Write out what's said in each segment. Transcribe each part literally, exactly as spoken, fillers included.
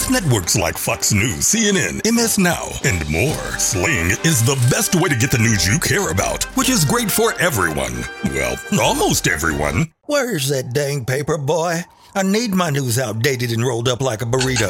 With networks like Fox News, C N N, M S Now, and more, Sling is the best way to get the news you care about, which is great for everyone. Well, almost everyone. Where's that dang paper, boy? I need my news outdated and rolled up like a burrito.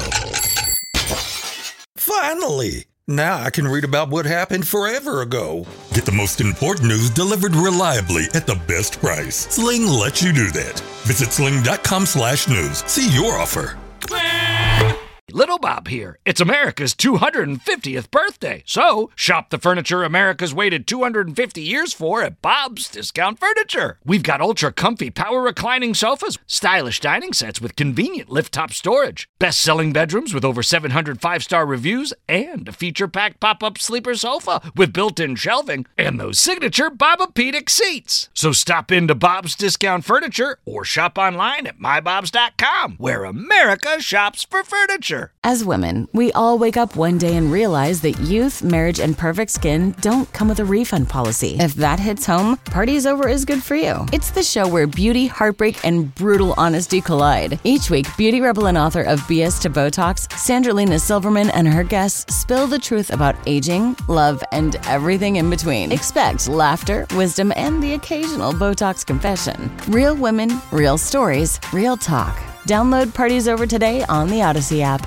Finally! Now I can read about what happened forever ago. Get the most important news delivered reliably at the best price. Sling lets you do that. Visit sling.com slash news. See your offer. Little Bob here. It's America's two hundred fiftieth birthday. So, shop the furniture America's waited two hundred fifty years for at Bob's Discount Furniture. We've got ultra-comfy power reclining sofas, stylish dining sets with convenient lift-top storage, best-selling bedrooms with over seven hundred five-star reviews, and a feature-packed pop-up sleeper sofa with built-in shelving, and those signature Bobapedic seats. So stop into Bob's Discount Furniture or shop online at my bobs dot com, where America shops for furniture. As women, we all wake up one day and realize that youth, marriage, and perfect skin don't come with a refund policy. If that hits home, Party's Over is good for you. It's the show where beauty, heartbreak, and brutal honesty collide. Each week, beauty rebel and author of B S to Botox, Sandralina Silverman, and her guests spill the truth about aging, love, and everything in between. Expect laughter, wisdom, and the occasional Botox confession. Real women, real stories, real talk. Download Party's Over today on the Odyssey app.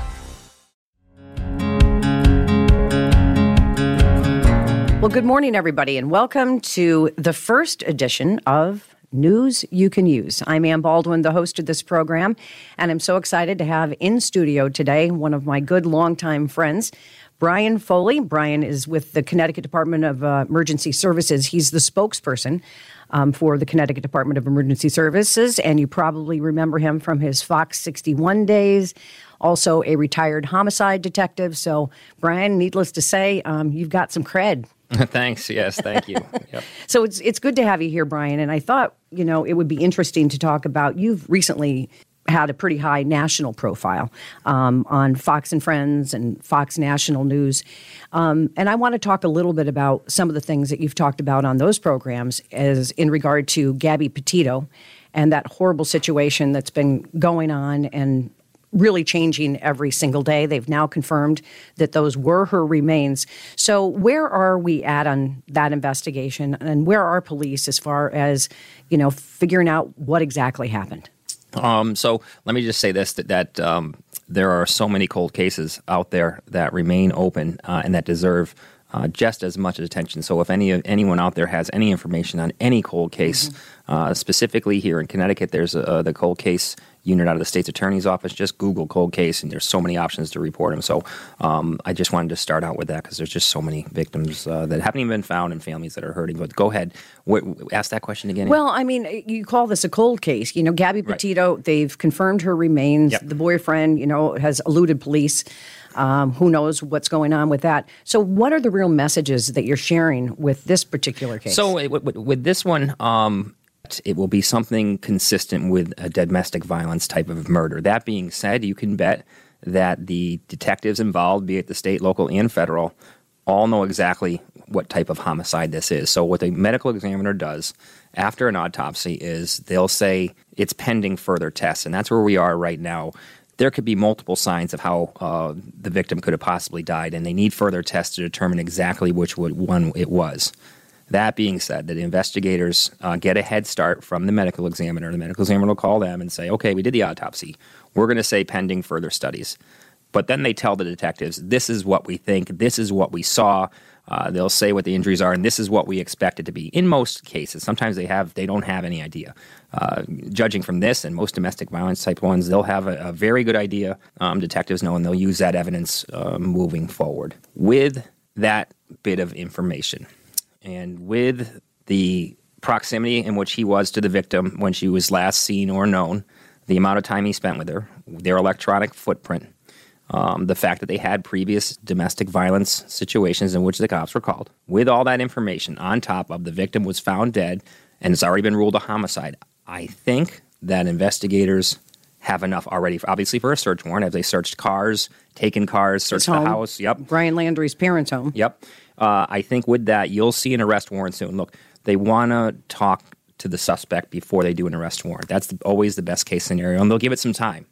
Well, good morning, everybody, and welcome to the first edition of News You Can Use. I'm Ann Baldwin, the host of this program, and I'm so excited to have in studio today one of my good longtime friends, Brian Foley. Brian is with the Connecticut Department of uh, Emergency Services. He's the spokesperson um, for the Connecticut Department of Emergency Services, and you probably remember him from his Fox sixty-one days, also a retired homicide detective. So, Brian, needless to say, um, you've got some cred. Thanks. Yes, thank you. Yep. So it's it's good to have you here, Brian. And I thought, you know, it would be interesting to talk about, you've recently had a pretty high national profile um, on Fox and Friends and Fox National News. Um, and I want to talk a little bit about some of the things that you've talked about on those programs as in regard to Gabby Petito and that horrible situation that's been going on and really changing every single day. They've now confirmed that those were her remains. So where are we at on that investigation, and where are police as far as, you know, figuring out what exactly happened? Um, so let me just say this, that, that um, there are so many cold cases out there that remain open uh, and that deserve uh, just as much attention. So if any anyone out there has any information on any cold case, mm-hmm. uh, specifically here in Connecticut, there's uh, the cold case unit out of the state's attorney's office. Just Google cold case, and there's so many options to report them. So um, I just wanted to start out with that because there's just so many victims uh, that haven't even been found and families that are hurting. But go ahead. W- w- ask that question again. Well, I mean, you call this a cold case. You know, Gabby Petito, right. They've confirmed her remains. Yep. The boyfriend, you know, has eluded police. Um, who knows what's going on with that. So what are the real messages that you're sharing with this particular case? So with, with, with this one, um, it will be something consistent with a domestic violence type of murder. That being said, you can bet that the detectives involved, be it the state, local, and federal, all know exactly what type of homicide this is. So what the medical examiner does after an autopsy is they'll say it's pending further tests, and that's where we are right now. There could be multiple signs of how uh, the victim could have possibly died, and they need further tests to determine exactly which one it was. That being said, the investigators uh, get a head start from the medical examiner. The medical examiner will call them and say, okay, we did the autopsy. We're going to say pending further studies. But then they tell the detectives, this is what we think, this is what we saw. Uh, they'll say what the injuries are, and this is what we expect it to be. In most cases, sometimes they have they don't have any idea. Uh, judging from this and most domestic violence type ones, they'll have a, a very good idea. Um, detectives know, and they'll use that evidence uh, moving forward. With that bit of information, and with the proximity in which he was to the victim when she was last seen or known, the amount of time he spent with her, their electronic footprint, Um, the fact that they had previous domestic violence situations in which the cops were called. With all that information on top of the victim was found dead and it's already been ruled a homicide, I think that investigators have enough already, for, obviously, for a search warrant. As they searched cars, taken cars, searched the house. Yep. Brian Landry's parents' home. Yep. Uh, I think with that, you'll see an arrest warrant soon. Look, they want to talk to the suspect before they do an arrest warrant. That's the, always the best case scenario, and they'll give it some time.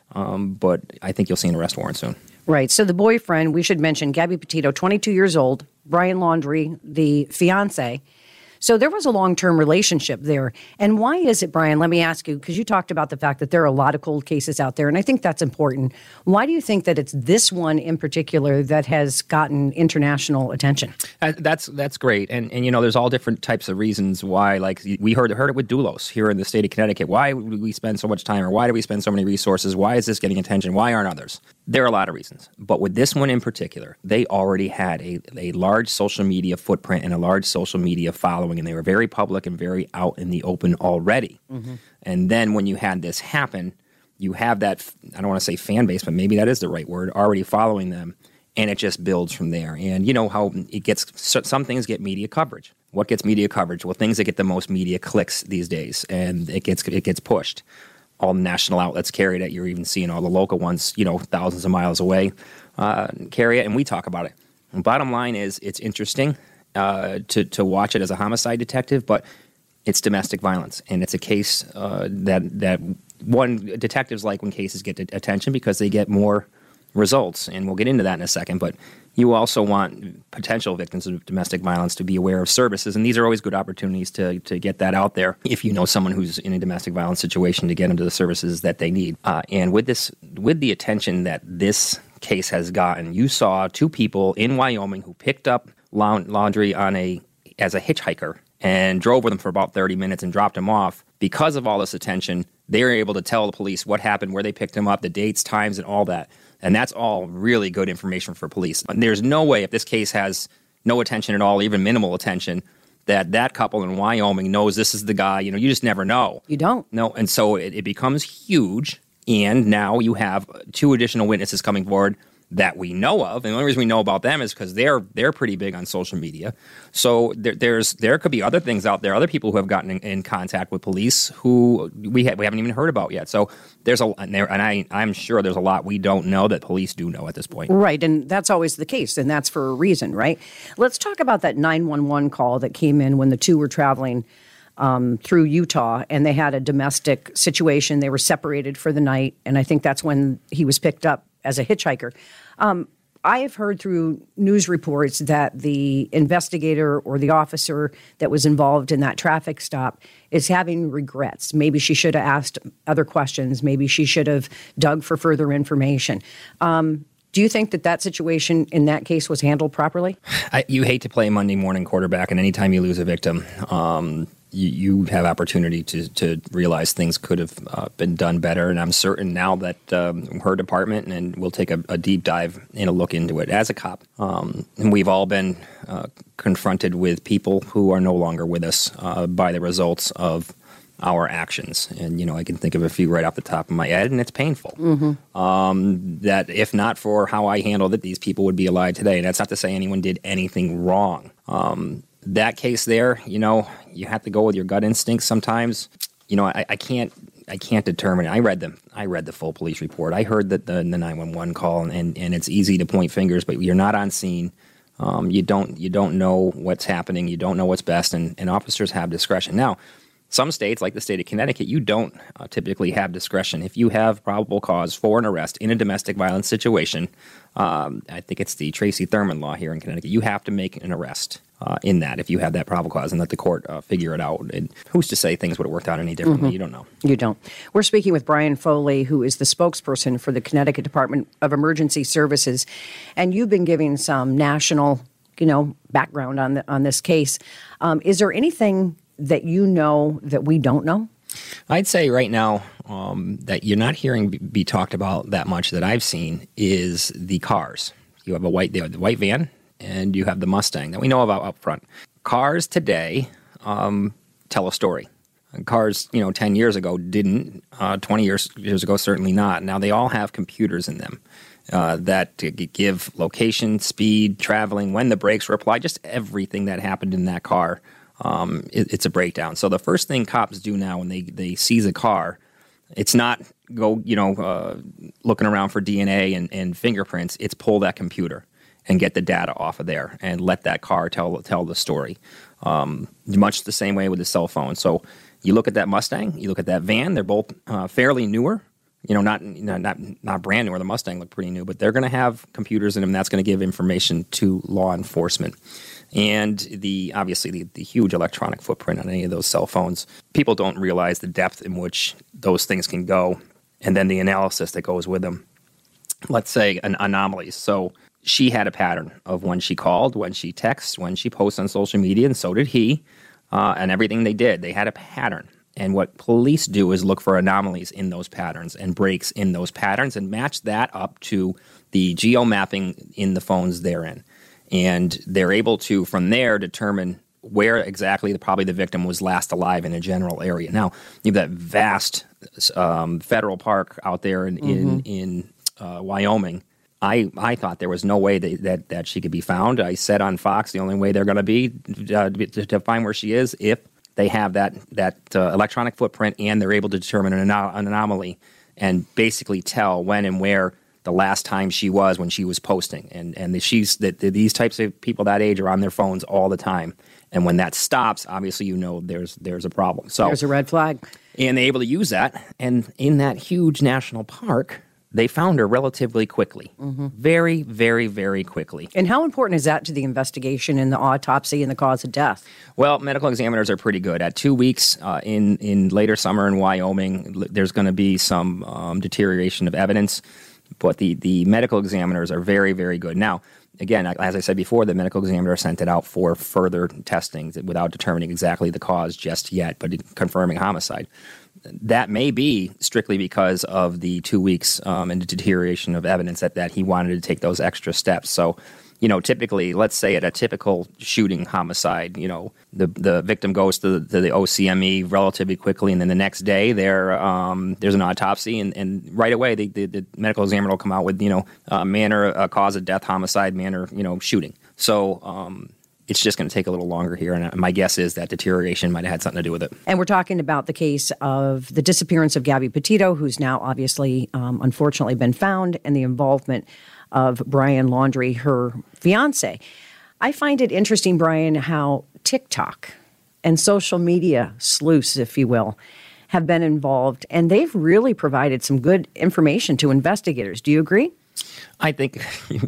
um, but I think you'll see an arrest warrant soon. Right. So the boyfriend, we should mention, Gabby Petito, twenty-two years old, Brian Laundrie, the fiance. So there was a long-term relationship there. And why is it, Brian, let me ask you, because you talked about the fact that there are a lot of cold cases out there, and I think that's important. Why do you think that it's this one in particular that has gotten international attention? Uh, that's that's great. And, and, you know, there's all different types of reasons why, like we heard, heard it with Doulos here in the state of Connecticut. Why do we spend so much time, or why do we spend so many resources? Why is this getting attention? Why aren't others? There are a lot of reasons. But with this one in particular, they already had a, a large social media footprint and a large social media following, and they were very public and very out in the open already. Mm-hmm. And then when you had this happen, you have that, I don't want to say fan base, but maybe that is the right word, already following them, and it just builds from there. And you know how it gets, some things get media coverage. What gets media coverage? Well, things that get the most media clicks these days, and it gets it gets pushed. All the national outlets carry it. You're even seeing all the local ones, you know, thousands of miles away, uh, carry it, and we talk about it. And bottom line is, it's interesting uh, to to watch it as a homicide detective, but it's domestic violence, and it's a case uh, that that one detectives like when cases get attention because they get more results, and we'll get into that in a second. But you also want potential victims of domestic violence to be aware of services, and these are always good opportunities to to get that out there if you know someone who's in a domestic violence situation, to get into the services that they need. Uh, and with this, with the attention that this case has gotten, you saw two people in Wyoming who picked up Laundrie on a as a hitchhiker and drove with him for about thirty minutes and dropped him off. Because of all this attention, they were able to tell the police what happened, where they picked him up, the dates, times, and all that. And that's all really good information for police. And there's no way, if this case has no attention at all, even minimal attention, that that couple in Wyoming knows this is the guy. You know, you just never know. You don't. No, and so it, it becomes huge. And now you have two additional witnesses coming forward that we know of, and the only reason we know about them is because they're they're pretty big on social media. So there, there's there could be other things out there, other people who have gotten in, in contact with police who we ha- we haven't even heard about yet. So there's a and, there, and I I'm sure there's a lot we don't know that police do know at this point. Right, and that's always the case, and that's for a reason, right? Let's talk about that nine one one call that came in when the two were traveling Um, through Utah, and they had a domestic situation. They were separated for the night, and I think that's when he was picked up as a hitchhiker. Um, I have heard through news reports that the investigator or the officer that was involved in that traffic stop is having regrets. Maybe she should have asked other questions. Maybe she should have dug for further information. Um, Do you think that that situation in that case was handled properly? I, you hate to play Monday morning quarterback, and anytime you lose a victim, um, you, you have opportunity to, to realize things could have uh, been done better. And I'm certain now that um, her department, and we'll take a, a deep dive and a look into it as a cop. Um, and we've all been uh, confronted with people who are no longer with us uh, by the results of our actions. And, you know, I can think of a few right off the top of my head, and it's painful. Mm-hmm. Um, that if not for how I handled it, these people would be alive today. And that's not to say anyone did anything wrong. Um, that case there, you know, you have to go with your gut instincts sometimes. You know, I, I can't I can't determine. I read them. I read the full police report. I heard that the, the nine one one call, and, and it's easy to point fingers, but you're not on scene. Um, you don't you don't know what's happening. You don't know what's best, and, and officers have discretion. Now, some states, like the state of Connecticut, you don't uh, typically have discretion. If you have probable cause for an arrest in a domestic violence situation, um, I think it's the Tracy Thurman law here in Connecticut, you have to make an arrest uh, in that if you have that probable cause and let the court uh, figure it out. And who's to say things would have worked out any differently? Mm-hmm. You don't know. You don't. We're speaking with Brian Foley, who is the spokesperson for the Connecticut Department of Emergency Services. And you've been giving some national, you know, background on the, on this case. Um, is there anything that you know that we don't know? I'd say right now um, that you're not hearing be, be talked about that much that I've seen is the cars. You have a white, the white van, and you have the Mustang that we know about up front. Cars today um, tell a story. And cars, you know, ten years ago didn't. Uh, twenty years years ago, certainly not. Now they all have computers in them uh, that give location, speed, traveling, when the brakes were applied, just everything that happened in that car. Um, it, it's a breakdown. So the first thing cops do now when they, they seize a car, it's not go, you know, uh, looking around for D N A and, and fingerprints. It's pull that computer and get the data off of there and let that car tell tell the story. Um, much the same way with the cell phone. So you look at that Mustang, you look at that van, they're both uh, fairly newer. You know, not not not brand new, or the Mustang looked pretty new, but they're going to have computers in them. That's going to give information to law enforcement. And the obviously the, the huge electronic footprint on any of those cell phones. People don't realize the depth in which those things can go, and then the analysis that goes with them. Let's say an anomalies. So she had a pattern of when she called, when she texts, when she posts on social media, and so did he, uh, and everything they did. They had a pattern. And what police do is look for anomalies in those patterns and breaks in those patterns and match that up to the geo-mapping in the phones they're in. And they're able to, from there, determine where exactly the, probably the victim was last alive in a general area. Now, you have that vast um, federal park out there in, mm-hmm. in, in uh, Wyoming. I, I thought there was no way that, that, that she could be found. I said on Fox the only way they're going to be uh, to, to find where she is if they have that that uh, electronic footprint and they're able to determine an, anom- an anomaly and basically tell when and where the last time she was when she was posting. And and the, she's that the, these types of people that age are on their phones all the time. And when that stops, obviously you know there's there's a problem. So there's a red flag. And they're able to use that. And in that huge national park, they found her relatively quickly. Mm-hmm. Very, very, very quickly. And how important is that to the investigation and the autopsy and the cause of death? Well, medical examiners are pretty good. At two weeks uh, in, in later summer in Wyoming, there's going to be some um, deterioration of evidence, but the, the medical examiners are very, very good. Now, again, as I said before, the medical examiner sent it out for further testing without determining exactly the cause just yet, but confirming homicide. That may be strictly because of the two weeks um, and the deterioration of evidence that, that he wanted to take those extra steps. So, you know, typically, let's say at a typical shooting homicide, you know, the the victim goes to the, to the O C M E relatively quickly, and then the next day there um, there's an autopsy, and, and right away the, the, the medical examiner will come out with, you know, uh, manner, uh, cause of death, homicide, manner, you know, shooting. So, um it's just going to take a little longer here, and my guess is that deterioration might have had something to do with it. And we're talking about the case of the disappearance of Gabby Petito, who's now obviously, um, unfortunately, been found, and the involvement of Brian Laundrie, her fiance. I find it interesting, Brian, how TikTok and social media sleuths, if you will, have been involved, and they've really provided some good information to investigators. Do you agree? I think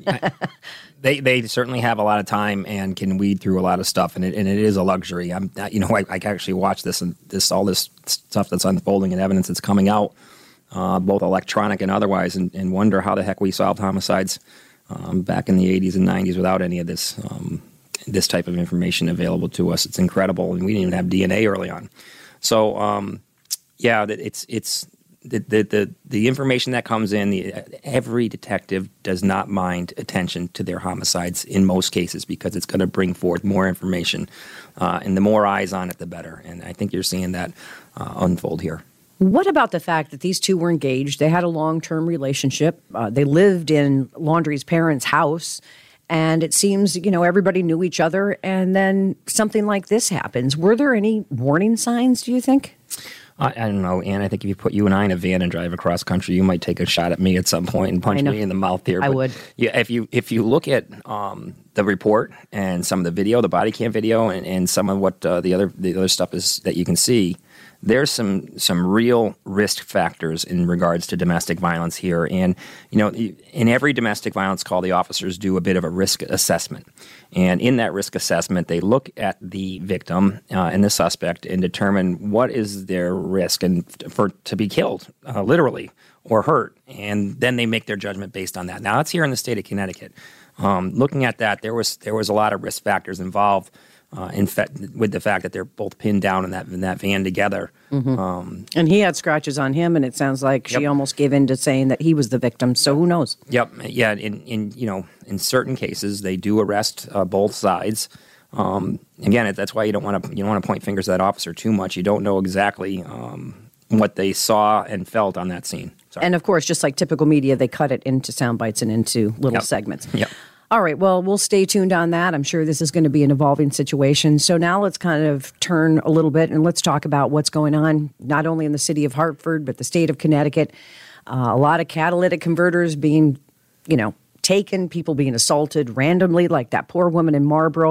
they they certainly have a lot of time and can weed through a lot of stuff, and it, and it is a luxury. I'm you know I, I actually watch this and this all this stuff that's unfolding and evidence that's coming out, uh, both electronic and otherwise, and, and wonder how the heck we solved homicides um, back in the eighties and nineties without any of this um, this type of information available to us. It's incredible, and we didn't even have D N A early on. So um, yeah, it's it's. The, the the the information that comes in, the, every detective does not mind attention to their homicides in most cases because it's going to bring forth more information, uh, and the more eyes on it, the better. And I think you're seeing that uh, unfold here. What about the fact that these two were engaged? They had a long-term relationship. Uh, they lived in Laundrie's parents' house, and it seems, you know, everybody knew each other, and then something like this happens. Were there any warning signs, do you think? I, I don't know, Ann. I think if you put you and I in a van and drive across country, you might take a shot at me at some point and punch me in the mouth here. I but would. Yeah, if you if you look at um, the report and some of the video, the body cam video, and, and some of what uh, the other the other stuff is that you can see, there's some some real risk factors in regards to domestic violence here. And, you know, in every domestic violence call, the officers do a bit of a risk assessment. And in that risk assessment, they look at the victim uh, and the suspect and determine what is their risk and for to be killed, uh, literally, or hurt. And then they make their judgment based on that. Now, that's here in the state of Connecticut. Um, looking at that, there was there was a lot of risk factors involved. Uh, in fact, with the fact that they're both pinned down in that in that van together, mm-hmm. um, and he had scratches on him, and it sounds like she yep. almost gave in to saying that he was the victim. So who knows? Yep, yeah. In, in you know, in certain cases, they do arrest uh, both sides. Um, again, that's why you don't want to you don't want to point fingers at that officer too much. You don't know exactly um, what they saw and felt on that scene. Sorry. And of course, just like typical media, they cut it into sound bites and into little yep. segments. Yep. All right, well, we'll stay tuned on that. I'm sure this is going to be an evolving situation. So now let's kind of turn a little bit and let's talk about what's going on, not only in the city of Hartford, but the state of Connecticut. Uh, a lot of catalytic converters being, you know, taken, people being assaulted randomly, like that poor woman in Marlboro.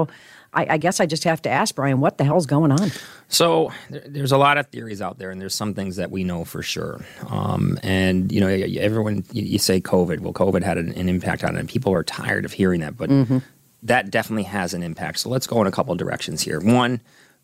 I, I guess I just have to ask, Brian, what the hell's going on? So there, there's a lot of theories out there, and there's some things that we know for sure. Um, and, you know, everyone, you, you say COVID. Well, COVID had an, an impact on it, and people are tired of hearing that. But mm-hmm. that definitely has an impact. So let's go in a couple of directions here. One,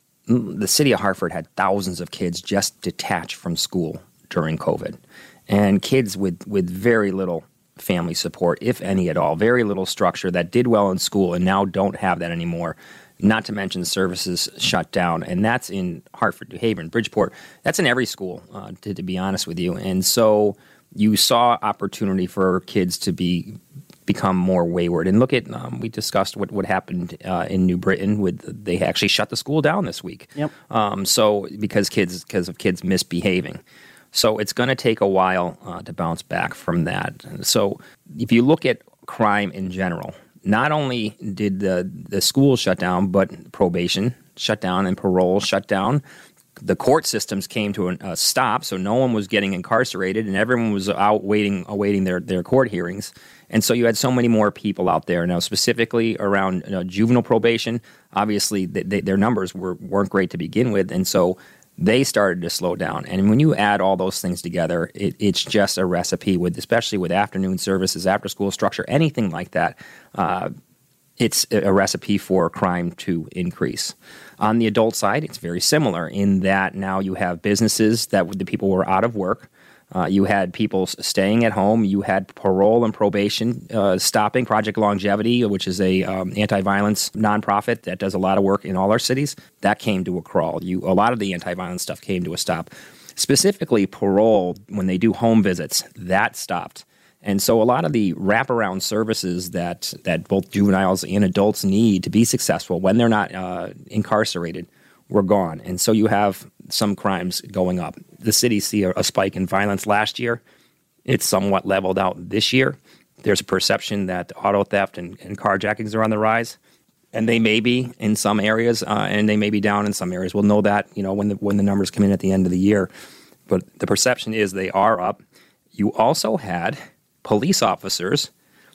the city of Hartford had thousands of kids just detached from school during COVID. And kids with, with very little family support, if any at all, very little structure that did well in school and now don't have that anymore. Not to mention services shut down. And that's in Hartford, New Haven, Bridgeport. That's in every school, uh, to, to be honest with you. And so you saw opportunity for kids to be become more wayward. And look at, um, we discussed what, what happened uh, in New Britain with, they actually shut the school down this week. Yep. Um, so because kids, because of kids misbehaving. So it's going to take a while uh, to bounce back from that. So if you look at crime in general, not only did the, the schools shut down, but probation shut down and parole shut down. The court systems came to a, a stop, so no one was getting incarcerated, and everyone was out waiting, awaiting their, their court hearings. And so you had so many more people out there. Now, specifically around you know, juvenile probation, obviously they, they, their numbers were, weren't great to begin with, and so they started to slow down. And when you add all those things together, it, it's just a recipe, with, especially with afternoon services, after-school structure, anything like that. Uh, it's a recipe for crime to increase. On the adult side, it's very similar in that now you have businesses that the people were out of work. Uh, you had people staying at home. You had parole and probation uh, stopping. Project Longevity, which is a um, anti-violence nonprofit that does a lot of work in all our cities, that came to a crawl. You, a lot of the anti-violence stuff came to a stop. Specifically, parole, when they do home visits, that stopped. And so a lot of the wraparound services that, that both juveniles and adults need to be successful when they're not uh, incarcerated were gone. And so you have some crimes going up. The city see a, a spike in violence last year. It's somewhat leveled out this year. There's a perception that auto theft and, and carjackings are on the rise. And they may be in some areas, uh, and they may be down in some areas. We'll know that, you know, when the when the numbers come in at the end of the year. But the perception is they are up. You also had police officers,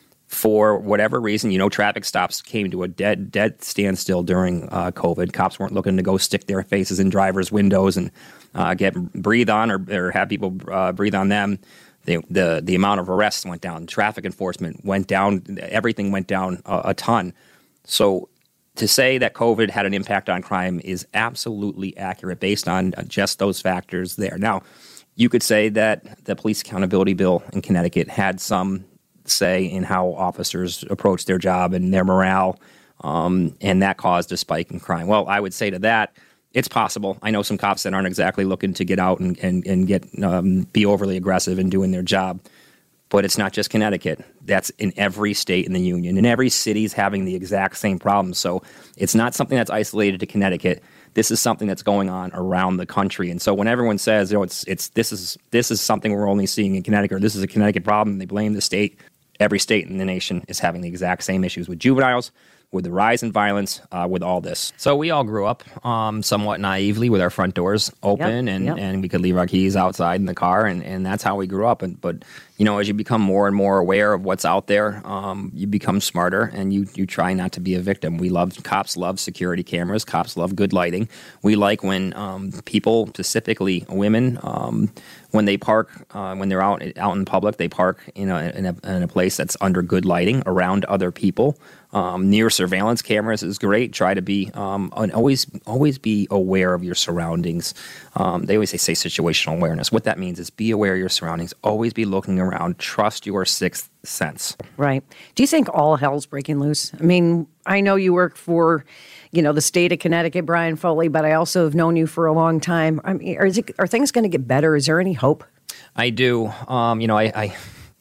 for whatever reason, you know, traffic stops came to a dead, dead standstill during uh, COVID. Cops weren't looking to go stick their faces in drivers' windows and uh, get breathe on or, or have people uh, breathe on them. They, the the amount of arrests went down. Traffic enforcement went down. Everything went down a, a ton. So to say that COVID had an impact on crime is absolutely accurate based on just those factors there. Now, you could say that the police accountability bill in Connecticut had some say in how officers approach their job and their morale, um, and that caused a spike in crime. Well, I would say to that, it's possible. I know some cops that aren't exactly looking to get out and, and, and get um, be overly aggressive in doing their job. But it's not just Connecticut. That's in every state in the union. And every city's having the exact same problem. So it's not something that's isolated to Connecticut. This is something that's going on around the country. And so when everyone says, you know, it's it's this is this is something we're only seeing in Connecticut, or this is a Connecticut problem, they blame the state. Every state in the nation is having the exact same issues with juveniles, with the rise in violence, uh, with all this. So we all grew up um, somewhat naively with our front doors open, yep, and, yep. and we could leave our keys outside in the car, and, and that's how we grew up. And, but, you know, as you become more and more aware of what's out there, um, you become smarter, and you, you try not to be a victim. We love, cops love security cameras. Cops love good lighting. We like when um, people, specifically women, um, when they park, uh, when they're out out in public, they park in a, in a in a place that's under good lighting, around other people. Um, near surveillance cameras is great. Try to be um, and always always be aware of your surroundings. Um, they always say, say situational awareness. What that means is be aware of your surroundings. Always be looking around. Trust your sixth sense. Right. Do you think all hell's breaking loose? I mean, I know you work for, you know, the state of Connecticut, Brian Foley, but I also have known you for a long time. I mean, are, it, are things going to get better? Is there any hope? I do. Um, you know, I, I,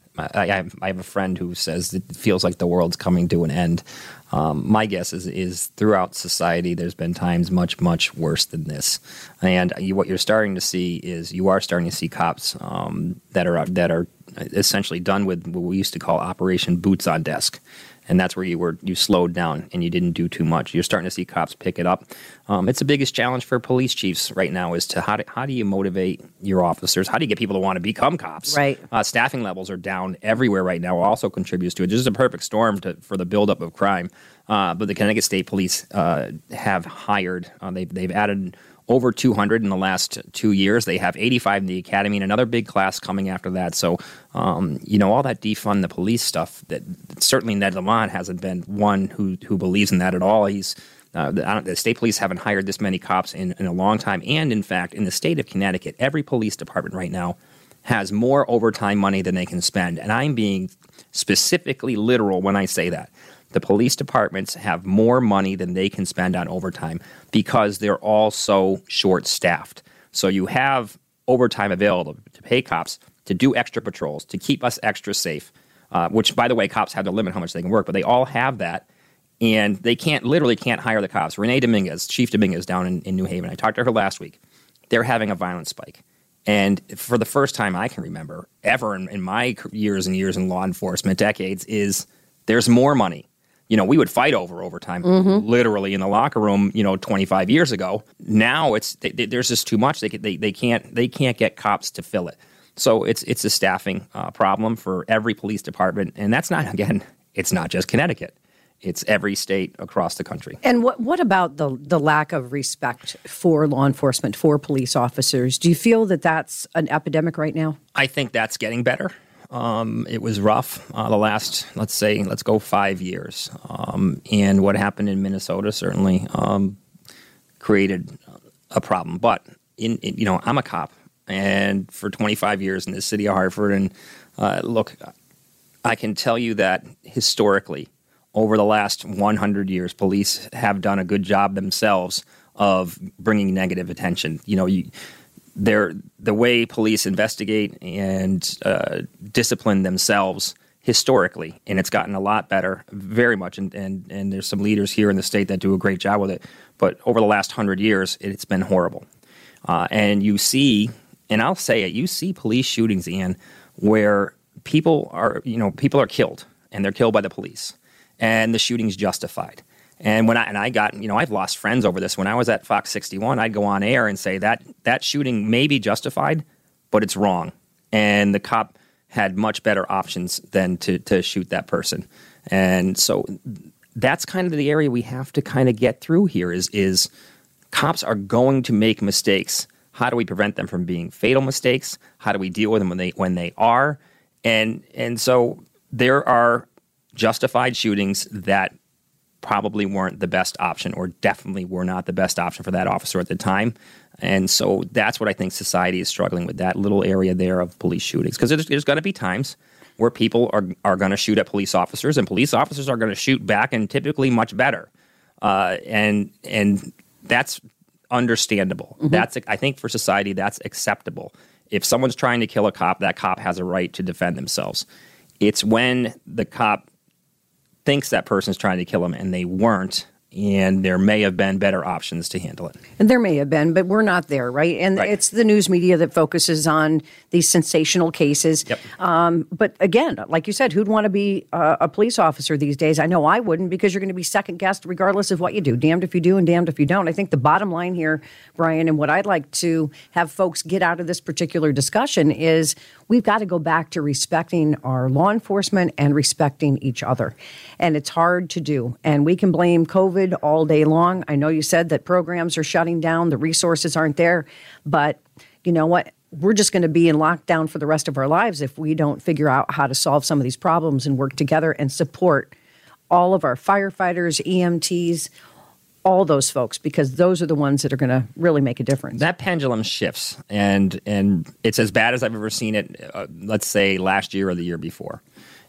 I, I have a friend who says it feels like the world's coming to an end. Um, my guess is, is throughout society, there's been times much, much worse than this. And you, what you're starting to see is you are starting to see cops um, that are that are essentially done with what we used to call Operation Boots on Desk. And that's where you were you slowed down and you didn't do too much. You're starting to see cops pick it up. Um, it's the biggest challenge for police chiefs right now is to how do, how do you motivate your officers? How do you get people to want to become cops? Right. Uh, staffing levels are down everywhere right now. Also contributes to it. This is a perfect storm to, for the buildup of crime. Uh, but the Connecticut State Police uh, have hired, uh, they've, they've added over two hundred in the last two years. They have eighty-five in the academy and another big class coming after that. So, um, you know, all that defund the police stuff, that certainly Ned Lamont hasn't been one who who believes in that at all. He's uh, the, I don't, the state police haven't hired this many cops in, in a long time. And in fact, in the state of Connecticut, every police department right now has more overtime money than they can spend. And I'm being specifically literal when I say that. The police departments have more money than they can spend on overtime because they're all so short-staffed. So you have overtime available to pay cops to do extra patrols, to keep us extra safe, uh, which, by the way, cops have to limit how much they can work, but they all have that, and they can't literally can't hire the cops. Renee Dominguez, Chief Dominguez down in, in New Haven, I talked to her last week. They're having a violent spike. And for the first time I can remember ever in, in my years and years in law enforcement, decades, is there's more money. You know, we would fight over overtime mm-hmm. literally in the locker room, you know, twenty-five years ago. Now it's they, they, there's just too much. They, they they can't they can't get cops to fill it. So it's it's a staffing uh, problem for every police department. And that's not, again, it's not just Connecticut. It's every state across the country. And what what about the the lack of respect for law enforcement, for police officers? Do you feel that that's an epidemic right now? I think that's getting better. Um, it was rough uh, the last, let's say, let's go five years. Um, and what happened in Minnesota certainly um, created a problem. But, in, in you know, I'm a cop, and for twenty-five years in the city of Hartford, and uh, look, I can tell you that historically, over the last one hundred years, police have done a good job themselves of bringing negative attention. You know, you... They're, the way police investigate and uh, discipline themselves historically, and it's gotten a lot better, very much, and, and, and there's some leaders here in the state that do a great job with it, but over the last hundred years, it's been horrible. Uh, and you see, and I'll say it, you see police shootings, Ian, where people are, you know, people are killed, and they're killed by the police, and the shooting's justified. And when I and I got, you know, I've lost friends over this. When I was at Fox sixty-one, I'd go on air and say that that shooting may be justified, but it's wrong. And the cop had much better options than to to shoot that person. And so that's kind of the area we have to kind of get through here is is cops are going to make mistakes. How do we prevent them from being fatal mistakes? How do we deal with them when they when they are? And and so there are justified shootings that probably weren't the best option, or definitely were not the best option for that officer at the time. And so that's what I think society is struggling with, that little area there of police shootings. Because there's, there's going to be times where people are, are going to shoot at police officers, and police officers are going to shoot back, and typically much better. Uh, and and that's understandable. Mm-hmm. That's I think for society, that's acceptable. If someone's trying to kill a cop, that cop has a right to defend themselves. It's when the cop thinks that person's trying to kill him and they weren't, and there may have been better options to handle it. And there may have been, but we're not there, right? And right. It's the news media that focuses on these sensational cases. Yep. Um, but again, like you said, who'd want to be uh, a police officer these days? I know I wouldn't, because you're going to be second-guessed regardless of what you do. Damned if you do and damned if you don't. I think the bottom line here, Brian, and what I'd like to have folks get out of this particular discussion is we've got to go back to respecting our law enforcement and respecting each other. And it's hard to do. And we can blame COVID all day long. I know you said that programs are shutting down, the resources aren't there, but you know what? We're just going to be in lockdown for the rest of our lives if we don't figure out how to solve some of these problems and work together and support all of our firefighters, E M Ts, all those folks, because those are the ones that are going to really make a difference. That pendulum shifts, and and it's as bad as I've ever seen it, uh, let's say last year or the year before.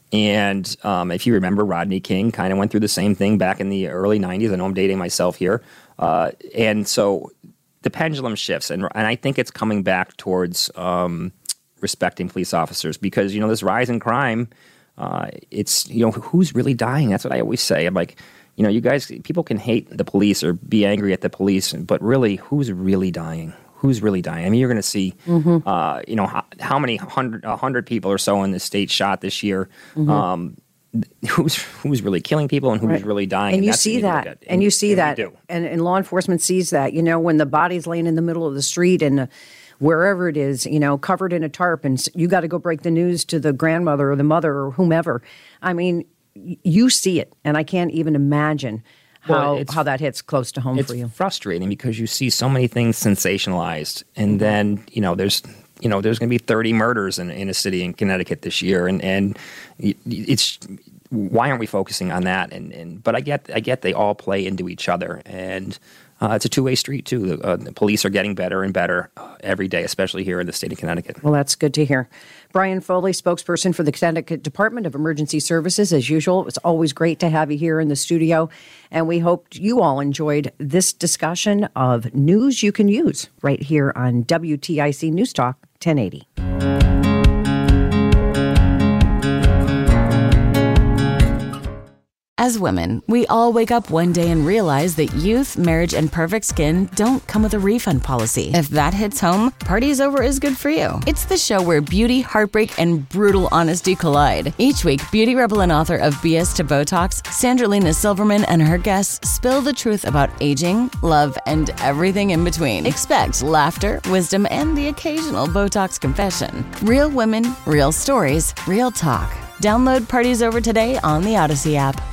And um, if you remember, Rodney King kind of went through the same thing back in the early nineties. I know I'm dating myself here. Uh, and so the pendulum shifts, and, and I think it's coming back towards um, respecting police officers because, you know, this rise in crime, uh, it's, you know, who's really dying? That's what I always say. I'm like, you know, you guys, people can hate the police or be angry at the police, but really, who's really dying? Who's really dying? I mean, you're going to see, mm-hmm. uh, you know, how, how many hundred, a hundred people or so in the state shot this year. Mm-hmm. Um, who's who's really killing people and who's right. really dying? And, and you that's see that, and, and you see and that, and, and law enforcement sees that. You know, when the body's laying in the middle of the street and uh, wherever it is, you know, covered in a tarp, and you got to go break the news to the grandmother or the mother or whomever. I mean, you see it, and I can't even imagine how Well, how that hits close to home it's for you. frustrating because you see so many things sensationalized, and then you know there's you know there's going to be thirty murders in, in a city in Connecticut this year, and and it's why aren't we focusing on that? And and but I get I get they all play into each other, and uh, it's a two way street too. The, uh, the police are getting better and better uh, every day, especially here in the state of Connecticut. Well, that's good to hear. Brian Foley, spokesperson for the Connecticut Department of Emergency Services. As usual, it's always great to have you here in the studio. And we hope you all enjoyed this discussion of news you can use right here on W T I C News Talk ten eighty. As women, we all wake up one day and realize that youth, marriage, and perfect skin don't come with a refund policy. If that hits home, Party's Over is good for you. It's the show where beauty, heartbreak, and brutal honesty collide. Each week, beauty rebel and author of B S to Botox, Sandralina Silverman and her guests spill the truth about aging, love, and everything in between. Expect laughter, wisdom, and the occasional Botox confession. Real women, real stories, real talk. Download Party's Over today on the Odyssey app.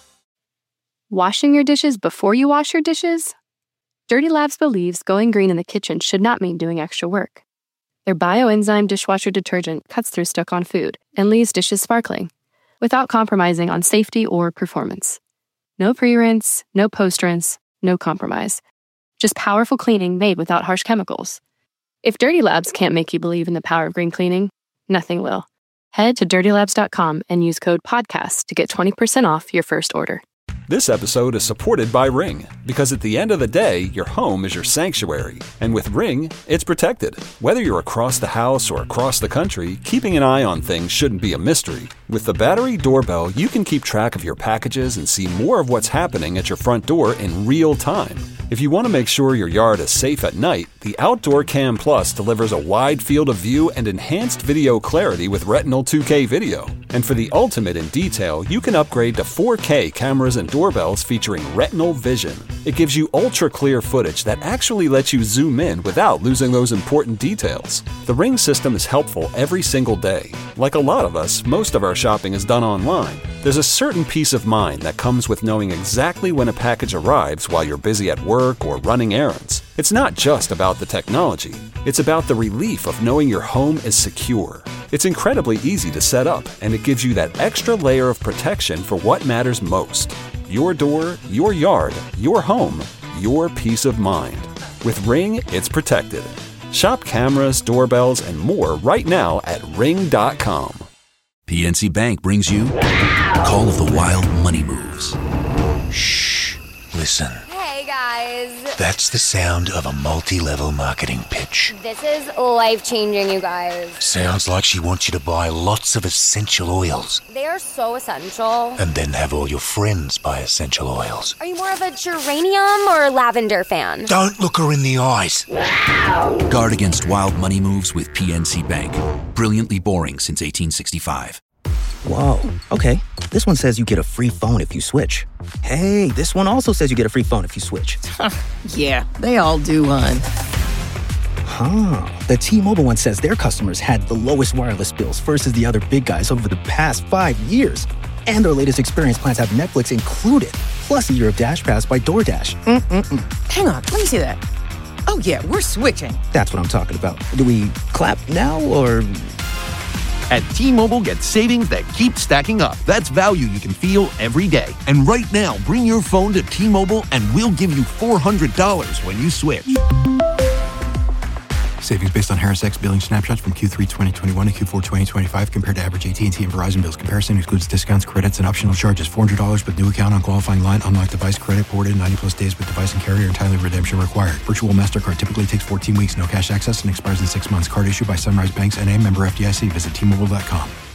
Washing your dishes before you wash your dishes? Dirty Labs believes going green in the kitchen should not mean doing extra work. Their bioenzyme dishwasher detergent cuts through stuck-on food and leaves dishes sparkling, without compromising on safety or performance. No pre-rinse, no post-rinse, no compromise. Just powerful cleaning made without harsh chemicals. If Dirty Labs can't make you believe in the power of green cleaning, nothing will. Head to dirty labs dot com and use code PODCAST to get twenty percent off your first order. This episode is supported by Ring, because at the end of the day, your home is your sanctuary. And with Ring, it's protected. Whether you're across the house or across the country, keeping an eye on things shouldn't be a mystery. With the battery doorbell, you can keep track of your packages and see more of what's happening at your front door in real time. If you want to make sure your yard is safe at night, the Outdoor Cam Plus delivers a wide field of view and enhanced video clarity with Retinal two K video. And for the ultimate in detail, you can upgrade to four K cameras and doorbells featuring Retinal Vision. It gives you ultra-clear footage that actually lets you zoom in without losing those important details. The Ring system is helpful every single day. Like a lot of us, most of our shopping is done online. There's a certain peace of mind that comes with knowing exactly when a package arrives while you're busy at work or running errands. It's not just about the technology. It's about the relief of knowing your home is secure. It's incredibly easy to set up, and it gives you that extra layer of protection for what matters most. Your door, your yard, your home, your peace of mind. With Ring, it's protected. Shop cameras, doorbells, and more right now at ring dot com. P N C Bank brings you Call of the Wild Money Moves. Shh. Listen. Hey, guys. That's the sound of a multi-level marketing pitch. This is life-changing, you guys. Sounds like she wants you to buy lots of essential oils. They are so essential. And then have all your friends buy essential oils. Are you more of a geranium or lavender fan? Don't look her in the eyes. Guard against wild money moves with P N C Bank. Brilliantly boring since eighteen sixty-five. Whoa, okay. This one says you get a free phone if you switch. Hey, this one also says you get a free phone if you switch. Yeah, they all do, hon. Huh. The T-Mobile one says their customers had the lowest wireless bills versus the other big guys over the past five years. And their latest experience plans have Netflix included, plus a year of Dash Pass by DoorDash. Mm-mm-mm. Hang on, let me see that. Oh, yeah, we're switching. That's what I'm talking about. Do we clap now, or... At T-Mobile, get savings that keep stacking up. That's value you can feel every day. And right now, bring your phone to T-Mobile and we'll give you four hundred dollars when you switch. Savings based on Harris X billing snapshots from Q three twenty twenty-one to Q four twenty twenty-five compared to average A T and T and Verizon bills. Comparison excludes discounts, credits, and optional charges. four hundred dollars with new account on qualifying line. Unlocked device credit ported ninety plus days with device and carrier. Entirely redemption required. Virtual MasterCard typically takes fourteen weeks. No cash access and expires in six months. Card issued by Sunrise Banks N A, member F D I C. Visit T Mobile dot com.